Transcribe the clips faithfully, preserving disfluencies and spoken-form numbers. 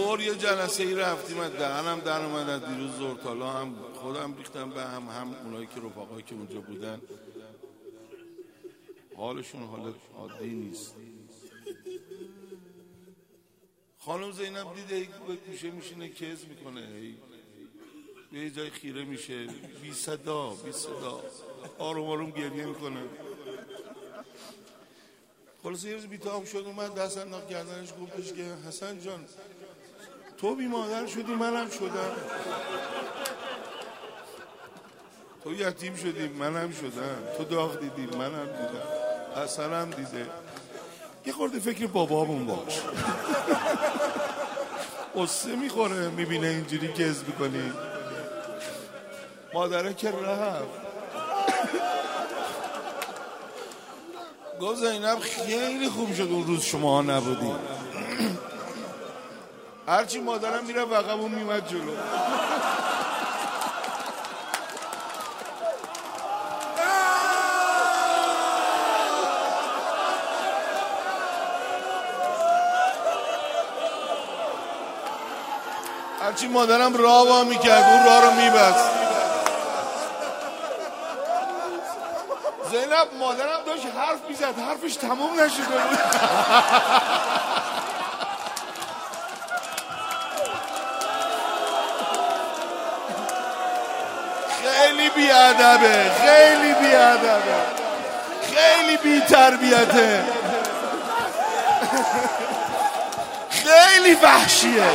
ظهر یه جلسه ای رفتیم، از دهنم در اومد. از دیروز ظهر تالا هم خودم ریختم به هم، هم اونایی که رفقایی که اونجا بودن حالشون حال عادی نیست. خانم زینب دیده یک میشه میشینه کز میکنه، به یه جای خیره میشه، بی صدا بی صدا آروم آروم گریه میکنه. خلاصه یه روز بیتاب شد، اومد دست انداخت گردنش، گفتش که حسن جان تو بی مادر شدی منم شدم، تو یتیم شدی منم شدم، تو داغ دیدی منم دیدم، حسنم دیده. یه خورده فکر بابامون باش. قصه میخوره میبینه اینجوری گز میکنی. مادره که رفت گفت زینب خیلی خوب شد اون روز شما نبودی. هرچی مادرم میره وقب اون میمد جلو. هرچی مادرم راه وا میکرد اون راه رو میبست. زینب مادرم داشت حرف میزد، حرفش تموم نشده بود. خیلی بیادبه، خیلی بیادبه، خیلی بی تربیته، خیلی وحشیه.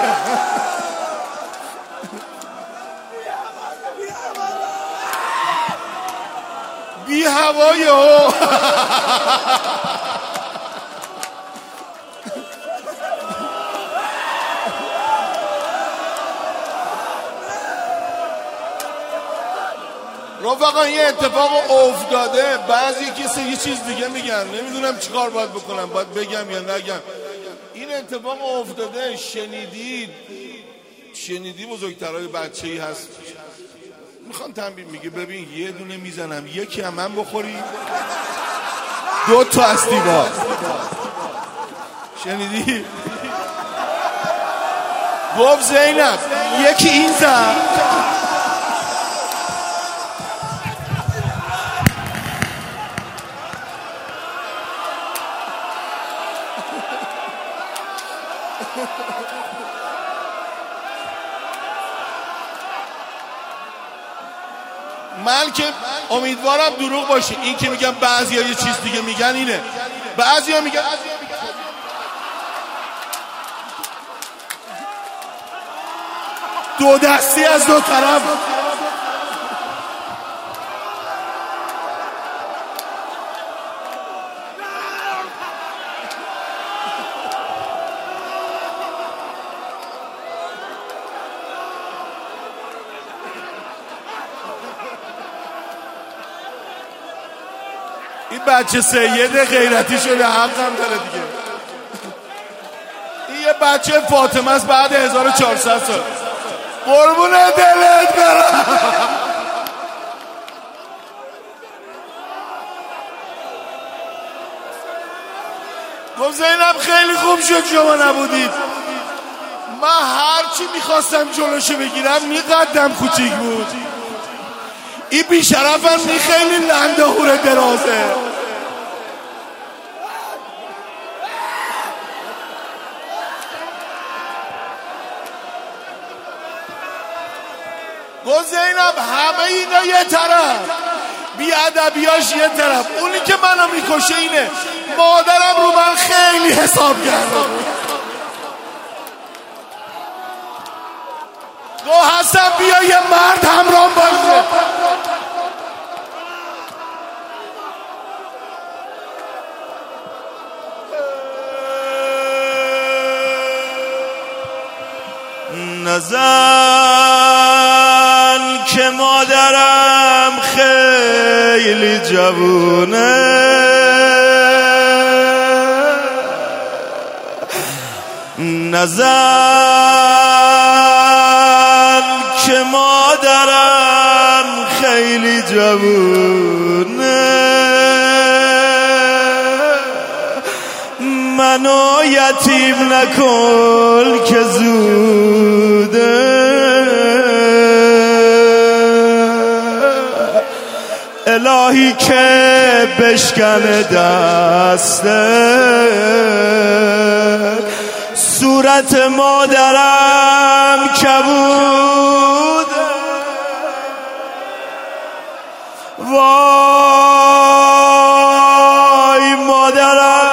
بی هوای او. رفقا یه اتفاق افتاده، بعضی کسی یه چیز دیگه میگن، نمیدونم چیکار باید بکنم، باید بگم یا نگم. این اتفاق افتاده، شنیدید شنیدی بزرگترهای بچه‌ای هست میخوان تنبیه، میگه ببین یه دونه میزنم یکی هم من بخوری دو تا از دیوار. شنیدی؟ گفت زینب یکی این زن من که امیدوارم دروغ باشه. این که میگم بعضی ها یه چیز دیگه میگن اینه، بعضی ها میگن دو دستی از دو طرف. این بچه سید غیرتی شده، حقم داره دیگه. این یه بچه فاطمه است بعد هزار و چهارصد سال. قربون دلت برم. گفت زینب خیلی خوب شد شما نبودید. من هرچی میخواستم جلوشو بگیرم میقدم کوچیک بود. این بیشرفم می خیلی لنده هور درازه. گفت زینب همه اینا یه طرف، بیادبیاش یه طرف، اونی که منو میکشه اینه مادرم رو من خیلی حساب کرده. گفت حسن بیا یه مرد همراه باشه. نزن که مادرم خیلی جوونه، نزن که مادرم خیلی جوونه، منو یتیم نکن که زود بادی که بشکنه دسته صورت مادرم کبود وای مادرم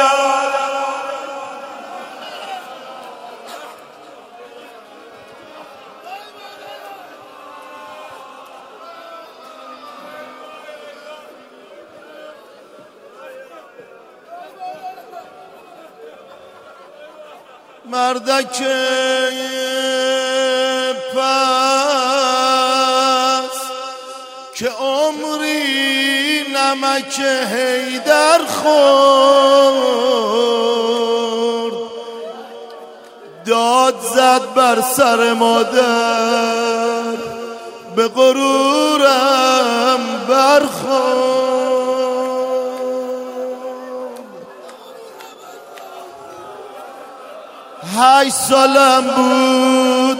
مردک پس که عمری نمک حیدر خورد داد زد بر سر مادر به غرورم برخورد هشت سالم بود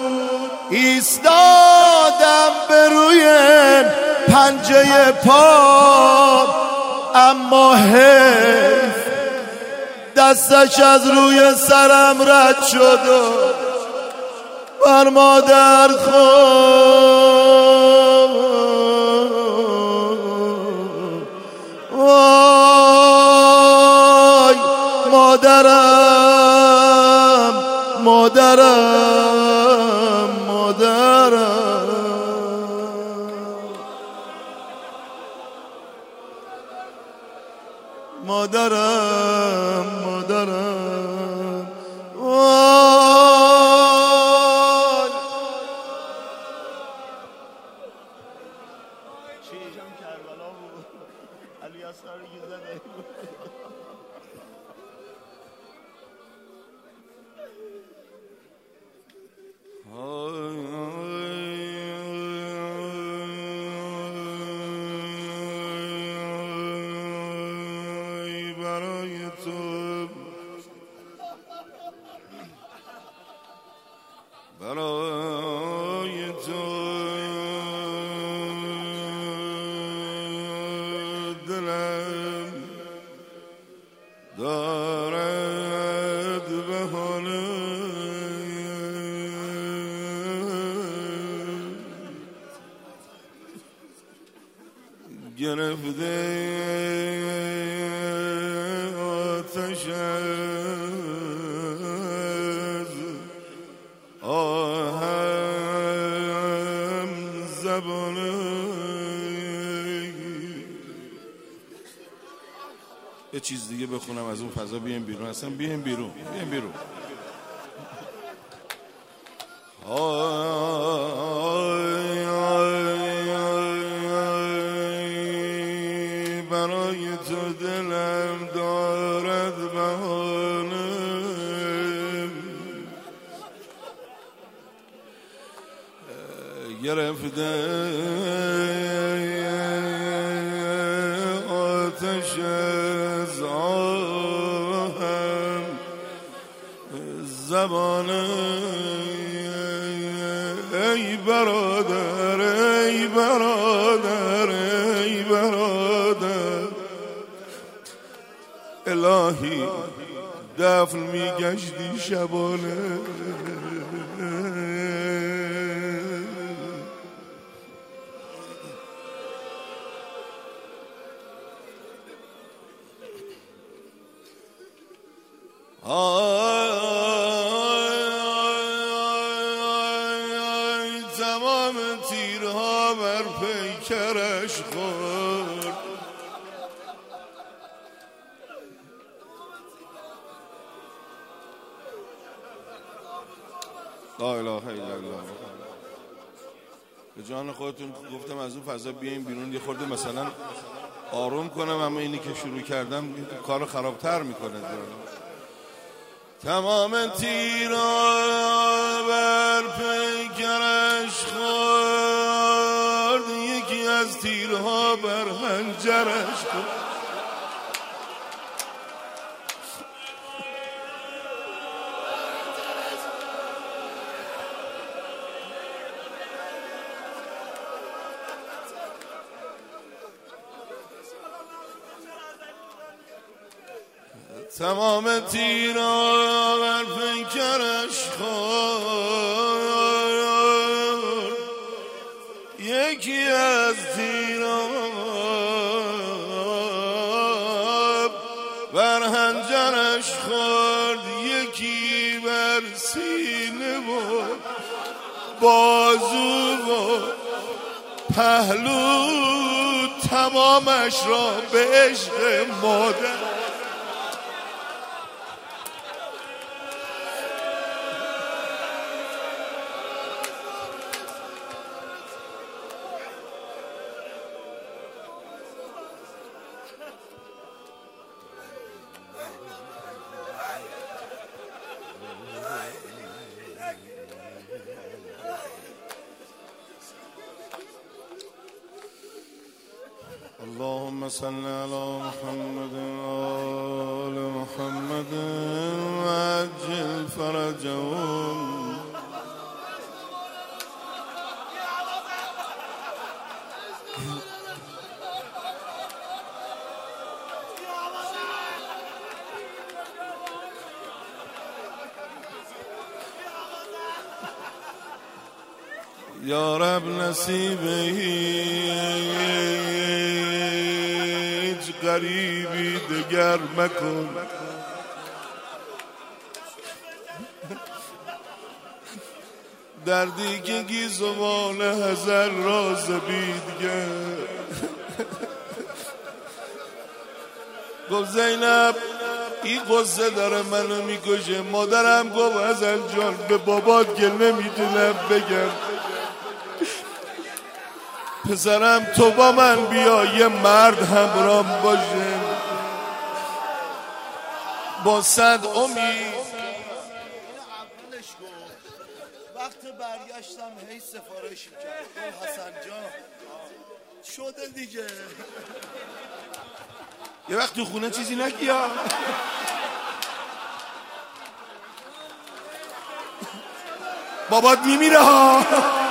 ایستادم به روی پنجه پا اما حیف دستش از روی سرم رد شد و بر مادر خورد وای مادرم مادرم مادرم مادرم مادرم وای چیزم کربلا بود علی اصغر زده برای تو برای تو دلم دارد بهانه گرفته آتش از آهم زبانه یه چیز دیگه بخونم از اون فضا بیایم بیرون اصلا بیایم بیرون بیایم بیرون برای تو دلم دارد بهانه گرفته آتش از آهم زبانه ای برادر ای برادر ای برادر الهی دفن میگشتی شبانه آی تمام تیرها بر پیکرش خورد لا اله الا الله به جان خودتون گفتم از اون فضا بیایم بیرون یه خورده مثلا آروم کنم اما اینی که شروع کردم کارو خرابتر میکنه تمام تیرها بر پیکرش خورد یکی از تیرها بر حنجرش خورد تمام تیرا بر پیکرش خورد، یکی از تیرا بر هنجرش خورد، یکی بر سینه و بازو و پهلو، تمامش را به عشق مادر. اللهم صل على محمد وآل محمد وعجل فرجهم. یا رب نصیب هیچ غریبی دگر مکن، دردی که گیزوان هزار راز بیدگر. گفت زینب این قصه داره منو میکشه. مادرم گفت حسن جان به بابات که نمیتونم بگم، پسرم تو با من بیا یه مرد همرام باشه. با صد امید وقت برگشتم هی سفارش میکرد. گفت حسن جان شده دیگه، یه وقت تو خونه چیزی نگی ها. بابات میمیره ها.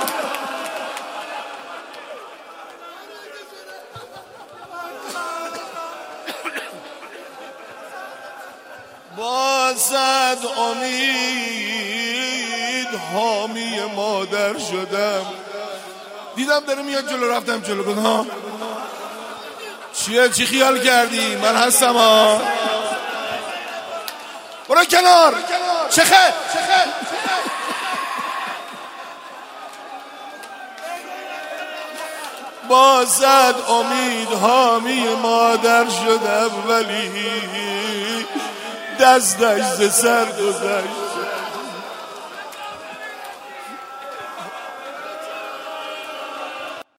با صد امید حامی مادر شدم. دیدم داره میاد جلو، رفتم جلو. گفتم ها چیه، چی خیال کردی؟ من هستم ها. برو کنار. چخه با صد امید حامی مادر شدم، ولی دستش ز سر گذشت.